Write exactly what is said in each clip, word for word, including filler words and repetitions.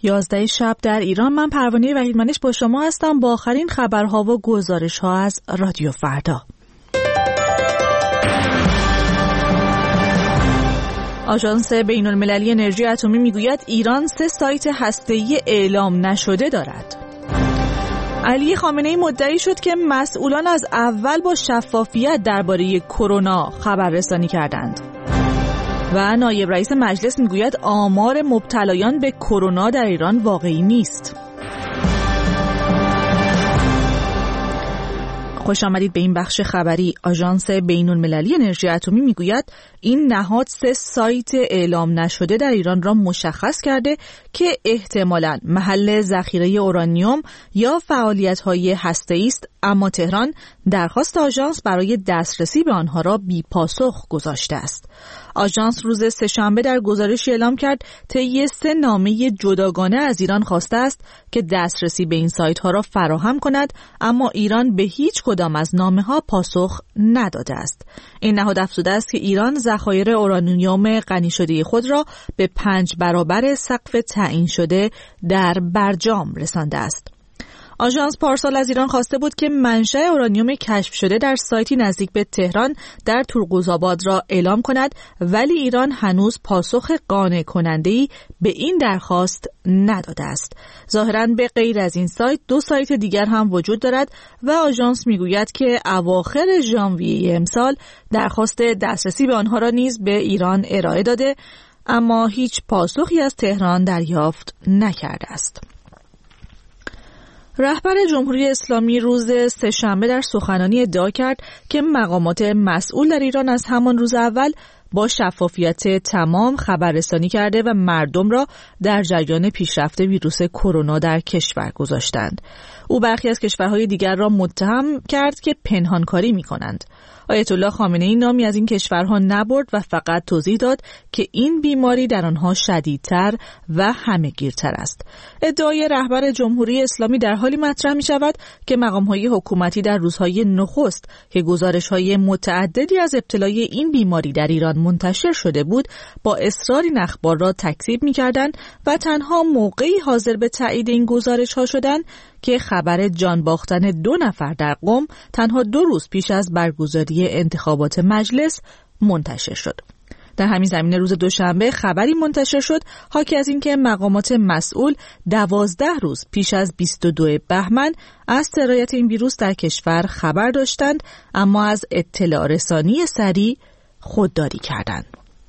یازده شب در ایران. من پروانه وحیدمنش با شما هستم با آخرین خبرها و گزارش‌ها از رادیو فردا. آژانس بین‌المللی انرژی اتمی میگوید ایران سه سایت هسته‌ای اعلام نشده دارد. علی خامنه‌ای مدعی شد که مسئولان از اول با شفافیت درباره کرونا خبررسانی کردند. و نایب رئیس مجلس میگوید آمار مبتلایان به کرونا در ایران واقعی نیست. خوش آمدید به این بخش خبری. آژانس بین‌المللی انرژی اتمی میگوید این نهاد سه سایت اعلام نشده در ایران را مشخص کرده که احتمالاً محل ذخیره اورانیوم یا فعالیت‌های هسته‌ای است، اما تهران درخواست آژانس برای دسترسی به آنها را بی‌پاسخ گذاشته است. آژانس روز سه‌شنبه در گزارشی اعلام کرد طی سه نامه جداگانه از ایران خواسته است که دسترسی به این سایت‌ها را فراهم کند، اما ایران به هیچ کدام از نامه‌ها پاسخ نداده است. این نهاد افزوده است که ایران ذخایر اورانیوم غنی شده خود را به پنج برابر سقف تعیین شده در برجام رسانده است. آژانس پارسال از ایران خواسته بود که منشأ اورانیوم کشف شده در سایتی نزدیک به تهران در تورقوزآباد را اعلام کند، ولی ایران هنوز پاسخ قانع کننده‌ای به این درخواست نداده است. ظاهراً به غیر از این سایت دو سایت دیگر هم وجود دارد و آژانس میگوید که اواخر ژانویه امسال درخواست دسترسی به آنها را نیز به ایران ارائه داده، اما هیچ پاسخی از تهران دریافت نکرده است. رهبر جمهوری اسلامی روز سه‌شنبه در سخنرانی ادعا کرد که مقامات مسئول در ایران از همان روز اول با شفافیت تمام خبررسانی کرده و مردم را در جریان پیشرفت ویروس کرونا در کشور گذاشتند. او برخی از کشورهای دیگر را متهم کرد که پنهانکاری می‌کنند. آیت الله خامنه‌ای نامی از این کشورها نبرد و فقط توضیح داد که این بیماری در آنها شدیدتر و همه‌گیرتر است. ادعای رهبر جمهوری اسلامی در حالی مطرح می‌شود که مقام‌های حکومتی در روزهای نخست که گزارش‌های متعددی از ابتلای این بیماری در ایران منتشر شده بود، با اصرار این اخبار را تکذیب می‌کردند و تنها موقعی حاضر به تایید این گزارش‌ها شدند که خبر جان باختن دو نفر در قم تنها دو روز پیش از برگزاری انتخابات مجلس منتشر شد. در همین زمینه روز دوشنبه خبری منتشر شد حاکی از اینکه مقامات مسئول دوازده روز پیش از بیست و دو بهمن از سرایت این ویروس در کشور خبر داشتند، اما از اطلاع رسانی سریع خودداری کردند.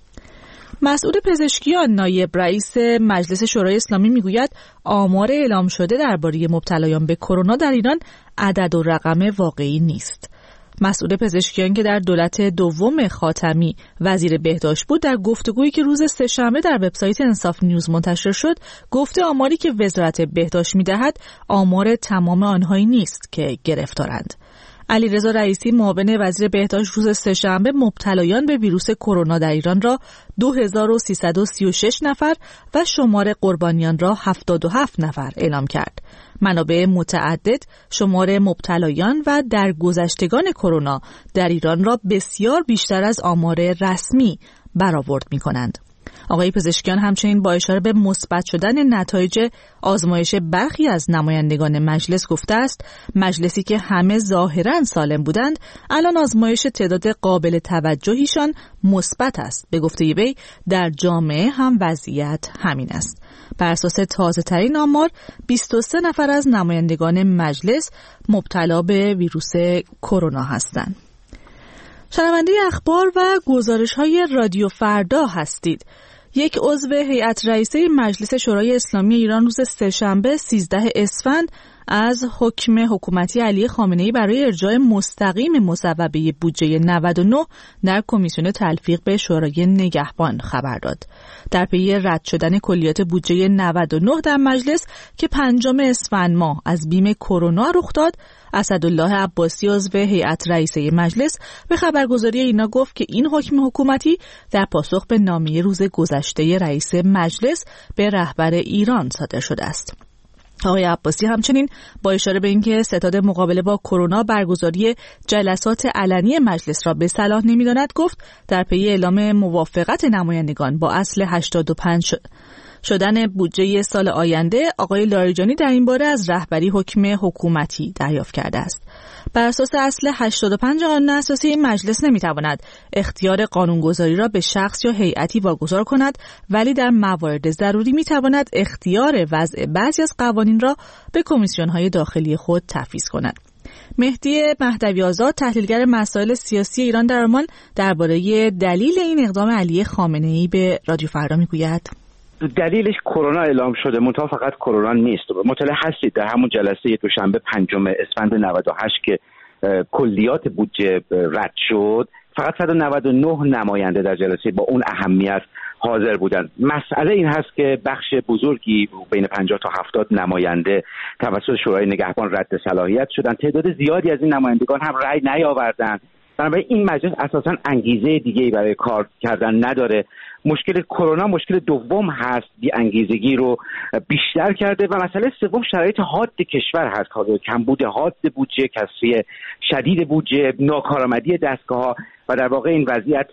مسئول پزشکیان نایب رئیس مجلس شورای اسلامی میگوید آمار اعلام شده درباره مبتلایان به کرونا در ایران عدد و رقم واقعی نیست. مسئول پزشکیان که در دولت دوم خاتمی وزیر بهداشت بود، در گفتگویی که روز سه‌شنبه در وبسایت انصاف نیوز منتشر شد، گفته آماری که وزارت بهداشت میدهد آمار تمام آنهایی نیست که گرفتارند. علیرضا رئیسی معاون وزیر بهداشت روز سه‌شنبه مبتلایان به ویروس کرونا در ایران را دو هزار و سیصد و سی و شش نفر و شمار قربانیان را هفتاد و هفت نفر اعلام کرد. منابع متعدد شمار مبتلایان و درگذشتگان کرونا در ایران را بسیار بیشتر از آمار رسمی برآورد می‌کنند. آقای پزشکیان همچنین با اشاره به مثبت شدن نتایج آزمایش برخی از نمایندگان مجلس گفته است مجلسی که همه ظاهراً سالم بودند الان آزمایش تعداد قابل توجهیشان مثبت است. به گفته وی در جامعه هم وضعیت همین است. بر اساس تازه ترین آمار بیست و سه نفر از نمایندگان مجلس مبتلا به ویروس کرونا هستند. شنونده اخبار و گزارش‌های رادیو فردا هستید. یک عضو هیئت رئیسه مجلس شورای اسلامی ایران روز سه‌شنبه سیزده اسفند از حکم حکومتی علی خامنه‌ای برای ارجاع مستقیم مصوبه بودجه نود و نه در کمیسیون تلفیق به شورای نگهبان خبر داد. در پی رد شدن کلیات بودجه نود و نه در مجلس که پنجم اسفند ماه از بیم کرونا رخ داد، اسدالله عباسی عضو هیئت رئیسه مجلس به خبرگزاری اینا گفت که این حکم حکومتی در پاسخ به نامه روز گذشته رئیس مجلس به رهبر ایران صادر شده است. آقای عباسی همچنین با اشاره به اینکه ستاد مقابله با کرونا برگزاری جلسات علنی مجلس را به صلاح نمی‌داند گفت در پی اعلام موافقت نمایندگان با اصل هشتاد و پنج شدن بودجه سال آینده، آقای لاریجانی در این باره از رهبری حکم حکومتی دریافت کرده است. بر اساس اصل هشتاد و پنج قانون اساسی، مجلس نمیتواند اختیار قانونگذاری را به شخص یا هیئتی واگذار کند، ولی در موارد ضروری میتواند اختیار وضع بعضی از قوانین را به کمیسیون‌های داخلی خود تفویض کند. مهدی مهدوی آزاد، تحلیلگر مسائل سیاسی ایران در آلمان، درباره دلیل این اقدام علی خامنه‌ای به رادیو فردا میگوید: دلیلش کرونا اعلام شده، منتها فقط کرونا نیست. مطلع هستید در همون جلسه دوشنبه پنجم اسفند نود و هشت که کلیات بودجه رد شد، فقط صد و نود و نه نماینده در جلسه با اون اهمیت حاضر بودند. مسئله این هست که بخش بزرگی بین پنجاه تا هفتاد نماینده توسط شورای نگهبان رد صلاحیت شدند. تعداد زیادی از این نمایندگان هم رأی نیاوردند. بنابراین این مجلس اساساً انگیزه دیگه‌ای برای کار کردن نداره. مشکل کرونا مشکل دوم هست، بی انگیزگی رو بیشتر کرده، و مسئله سوم شرایط حاد کشور هست، کمبود حاد بودجه، کسری شدید بودجه، ناکارآمدی دستگاه‌ها و در واقع این وضعیت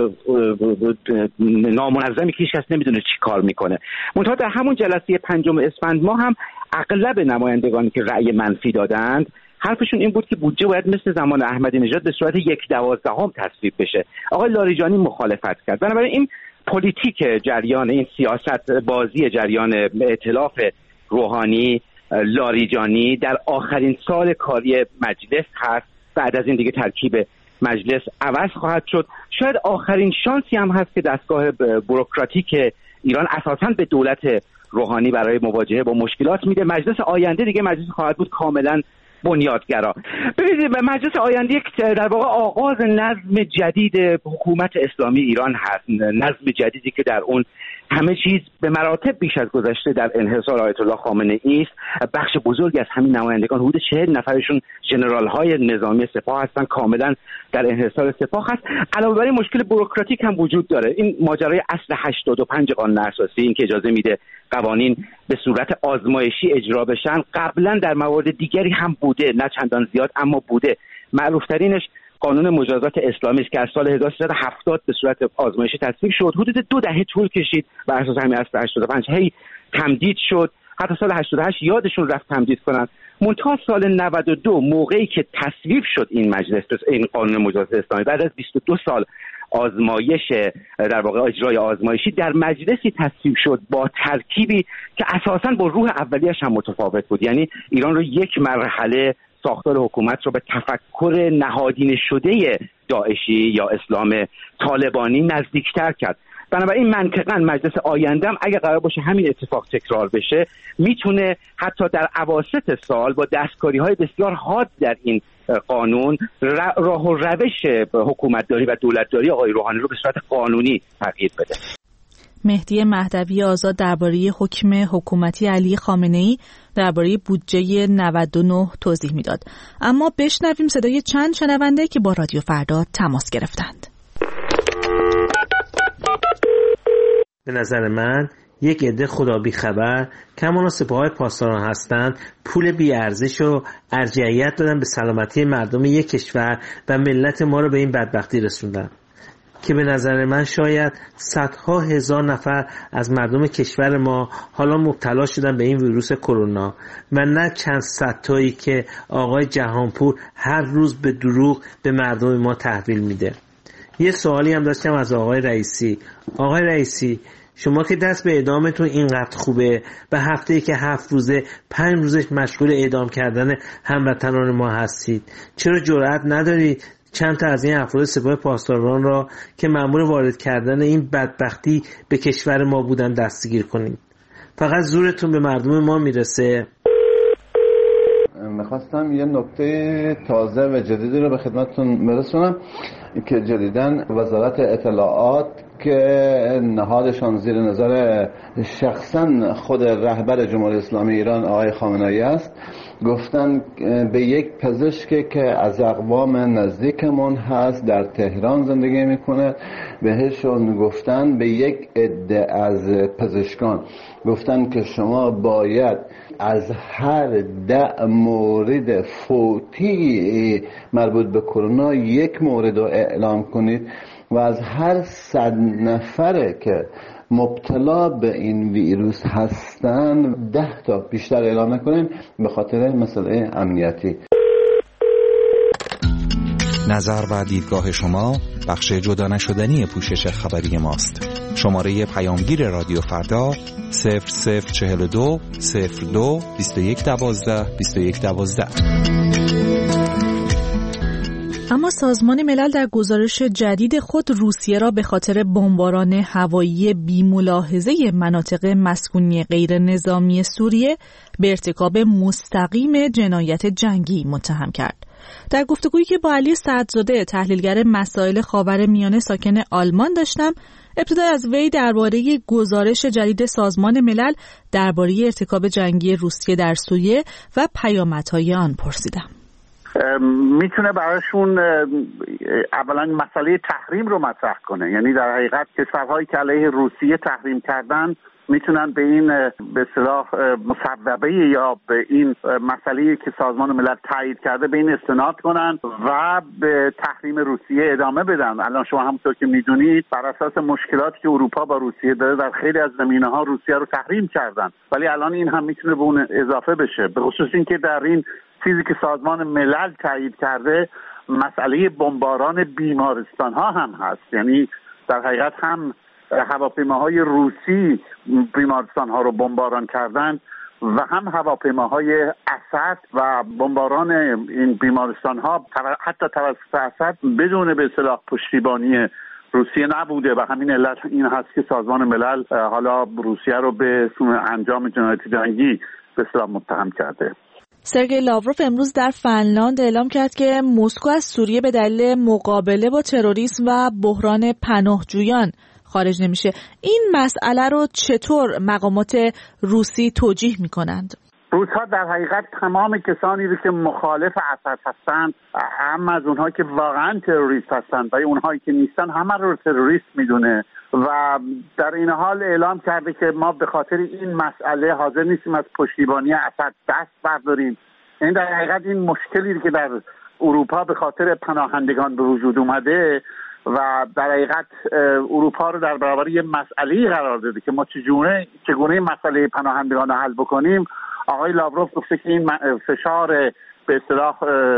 نامنظمی که هیچ کس نمیدونه چی کار میکنه. منتها در همون جلسه پنجم اسفند ما هم اغلب نمایندگانی که رأی منفی دادند حرفشون این بود که بودجه باید مثل زمان احمدی نژاد به صورت یک دوازدهم تصویب بشه. آقای لاریجانی مخالفت کرد. بنابراین این پلیتیک جریان، این سیاست بازی جریان ائتلاف روحانی لاریجانی در آخرین سال کاری مجلس هست. بعد از این دیگه ترکیب مجلس عوض خواهد شد. شاید آخرین شانسی هم هست که دستگاه بوروکراتیک ایران اساساً به دولت روحانی برای مواجهه با مشکلات میده. مجلس آینده دیگه مجلس خواهد بود کاملاً بنیادگرا. ببینید مجلس آینده یک در واقع آغاز نظم جدید حکومت اسلامی ایران هست، نظم جدیدی که در اون همه چیز به مراتب بیش از گذشته در انحصار آیت الله خامنه‌ای است. بخش بزرگی از همین نمایندگان، حدود چهل نفرشون ژنرال‌های نظامی سپاه هستن، کاملا در انحصار سپاه هست. علاوه بر این مشکل بوروکراتیک هم وجود داره. این ماجرای اصل هشتاد و پنج قانون اساسی، این که اجازه میده قوانین به صورت آزمایشی اجرا بشن، قبلا در موارد دیگری هم بوده، نه چندان زیاد اما بوده. معروف ترینش قانون مجازات اسلامی است که از سال هزار و سیصد و هفتاد به صورت آزمایشی تصویب شد. حدود دو دهه طول کشید بر اساس همین اصل هشتاد و پنج هی تمدید شد. حتی سال هشتاد و هشت یادشون رفت تمدید کنن. منتها سال نود و دو موقعی که تصویب شد این مجلس، این قانون مجازات اسلامی، بعد از بیست و دو سال آزمایش در واقع اجرای آزمایشی در مجلسی تصویب شد با ترکیبی که اساساً با روح اولیه‌اش هم متفاوت بود. یعنی ایران رو یک مرحله ساختار حکومت رو به تفکر نهادینه شده داعشی یا اسلام طالبانی نزدیکتر کرد. بنابراین منطقاً مجلس آینده هم اگه قرار باشه همین اتفاق تکرار بشه، میتونه حتی در اواسط سال با دستکاری‌های بسیار حاد در این قانون راه و روش حکومتداری و دولتداری آقای روحانی رو به صورت قانونی تغییر بده. مهدی مهدوی آزاد درباره حکم حکومتی علی خامنه‌ای درباره بودجه نود و نه توضیح میداد. اما بشنویم صدای چند شنونده که با رادیو فردا تماس گرفتند. به نظر من یک عده خدا بی خبر که همانا سپاه‌های پاسداران هستند پول بی ارزش و ارجحیت دادن به سلامتی مردم یک کشور و ملت ما رو به این بدبختی رسوندن که به نظر من شاید صدها هزار نفر از مردم کشور ما حالا مبتلا شدن به این ویروس کرونا و نه چند صد تایی که آقای جهانپور هر روز به دروغ به مردم ما تحویل میده. یه سوالی هم داشتم از آقای رئیسی. آقای رئیسی، شما که دست به اعدامتون اینقدر خوبه و هفته‌ای که هفت روزه پنج روزش مشغول اعدام کردن هموطنان ما هستید، چرا جرأت ندارید چند تا از این افراد سپاه پاسداران را که مأمور وارد کردن این بدبختی به کشور ما بودن دستگیر کنید؟ فقط زورتون به مردم ما میرسه. میخواستم یه نکته تازه و جدیدی رو به خدمتتون برسونم که جدیداً وزارت اطلاعات که نهادشان زیر نظر شخصاً خود رهبر جمهوری اسلامی ایران آقای خامنه‌ای است، گفتن به یک پزشکی که از اقوام نزدیکمون هست در تهران زندگی میکنه، بهشون گفتن به یک عده از پزشکان گفتن که شما باید از هر ده مورد فوتی مربوط به کرونا یک مورد رو اعلام کنید و از هر صد نفره که مبتلا به این ویروس هستن ده تا بیشتر اعلام نکنیم به خاطر مسئله امنیتی. نظر و دیدگاه شما بخش جدا نشدنی پوشش خبری ماست. شماره پیامگیر رادیو فردا صفر صفر چهل و دو صفر دو بیست و یک دوازده بیست و یک دوازده. اما سازمان ملل در گزارش جدید خود روسیه را به خاطر بمباران هوایی بی‌ملاحظه مناطق مسکونی غیر نظامی سوریه به ارتکاب مستقیم جنایت جنگی متهم کرد. در گفتگویی که با علی سعدزاده تحلیلگر مسائل خاورمیانه ساکن آلمان داشتم، ابتدا از وی درباره گزارش جدید سازمان ملل درباره ارتکاب جنگی روسیه در سوریه و پیامدهای آن پرسیدم. میتونه براشون اولا مسئله تحریم رو مطرح کنه، یعنی در حقیقت کشورهایی که علیه روسیه تحریم کردن میتونن به این به اصطلاح مصوبه یا به این مسئله که سازمان ملل تایید کرده به این استناد کنن و به تحریم روسیه ادامه بدن. الان شما همونطور که میدونید بر اساس مشکلاتی که اروپا با روسیه داره در خیلی از زمینه‌ها روسیه رو تحریم کردن، ولی الان این هم میتونه به اون اضافه بشه، به خصوص اینکه در این چیزی که سازمان ملل تایید کرده مسئله بمباران بیمارستان ها هم هست. یعنی در حقیقت هم هواپیماهای روسی بیمارستان ها رو بمباران کردن و هم هواپیماهای اسد و بمباران این بیمارستان ها حتی توسط اسد بدون به اصطلاح پشتیبانی روسیه نبوده و همین علت این هست که سازمان ملل حالا روسیه رو به انجام جنایت جنگی به اصطلاح متهم کرده. سرگئی لاوروف امروز در فنلاند اعلام کرد که مسکو از سوریه به دلیل مقابله با تروریسم و بحران پناهجویان خارج نمیشه. این مسئله رو چطور مقامات روسی توجیه میکنند؟ روس‌ها در حقیقت تمام کسانی رو که مخالف اسد هستند، هم از اونها که واقعا تروریست هستند و اونهایی که نیستن، همه رو تروریست میدونه و در این حال اعلام کرده که ما به خاطر این مسئله حاضر نیستیم از پشتیبانی اسد دست برداریم. این در حقیقت این مشکلی که در اروپا به خاطر پناهندگان به وجود اومده و در حقیقت اروپا رو در برابر یه مسئله قرار داده که ما چگونه چگونه مسئله پناهندگان رو حل بکنیم. آقای لاوروف گفته که این فشار به اصطلاح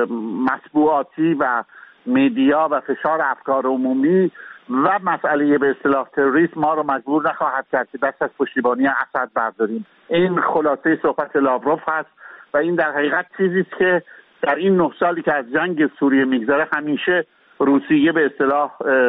مطبوعاتی و مدیا و فشار افکار عمومی و مسئله به اصطلاح تروریسم ما رو مجبور نخواهد کرد که دست از پشتیبانی اسد برداریم. این خلاصه صحبت لاوروف هست و این در حقیقت چیزی است که در این نه سالی که از جنگ سوریه میگذره همیشه روسیه به اصطلاح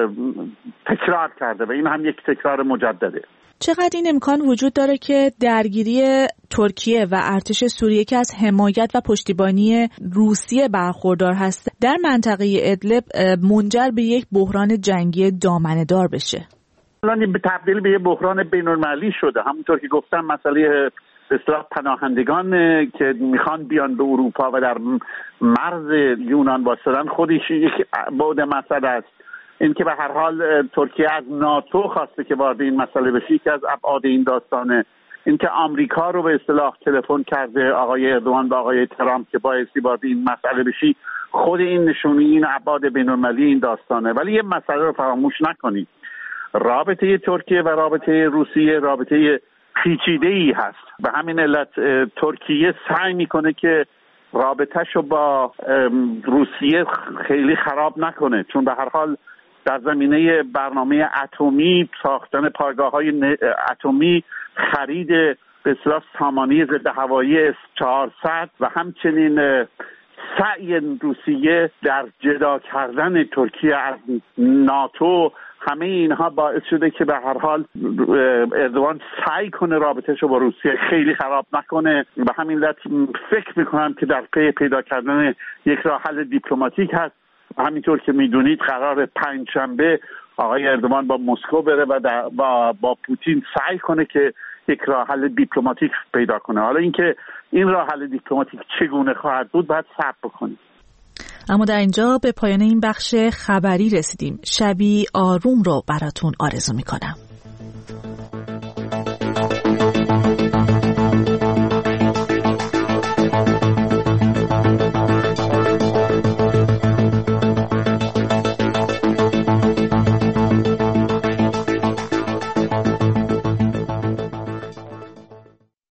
تکرار کرده و این هم یک تکرار مجدده. چقدر این امکان وجود داره که درگیری ترکیه و ارتش سوریه که از حمایت و پشتیبانی روسیه برخوردار هست در منطقه ادلب منجر به یک بحران جنگی دامنه‌دار بشه؟ الان به تبدیل به یک بحران بین‌المللی شده. همونطور که گفتم مسئله به اصطلاح پناهندگان که میخوان بیان به اروپا و در مرز یونان واسدن خودش یک بعد مسئله است. این که به هر حال ترکیه از ناتو خواسته که وارد این مسئله بشه که از ابعاد این داستانه. این که آمریکا رو به اصطلاح تلفن کرده آقای اردوان و آقای ترامپ که بایستی وارد این مسئله بشی، خود این نشونی این ابعاد بین‌المللی این داستانه. ولی یه مسئله رو فراموش نکنید، رابطه ترکیه و رابطه روسیه رابطه پیچیده‌ای هست. به همین علت ترکیه سعی میکنه که رابطه‌شو با روسیه خیلی خراب نکنه، چون به هر حال در زمینه برنامه اتمی، ساختن پایگاه‌های اتمی، خرید به اصطلاح سامانه ضد هوایی اس چهارصد و همچنین سعی روسیه در جدا کردن ترکیه از ناتو، همه اینها باعث شده که به هر حال اردوان سعی کنه رابطه‌شو با روسیه خیلی خراب نکنه. به همین علت فکر میکنم که در پی پیدا کردن یک راه حل دیپلماتیک هست. همینطور که میدونید قرار پنجشنبه آقای اردوان با مسکو بره و با, با پوتین سعی کنه که یک راه حل دیپلماتیک پیدا کنه. حالا اینکه این راه حل دیپلماتیک چگونه خواهد بود باید صبر بکنیم. اما در اینجا به پایان این بخش خبری رسیدیم. شبی آروم رو براتون آرزو میکنم.